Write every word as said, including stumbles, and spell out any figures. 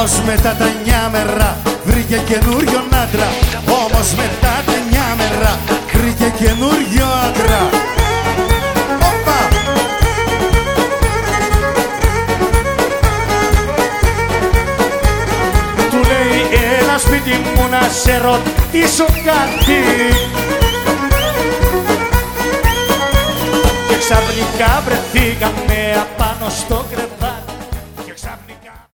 Όμως μετά τα εννιά μέρα βρήκε καινούριο άντρα. Όμως μετά τα εννιά μέρα βρήκε καινούριο άντρα. Του λέει έλα σπίτι μου να σε ρωτήσω κάτι. Και ξαφνικά βρεθήκαμε απάνω στο κρεβάτι.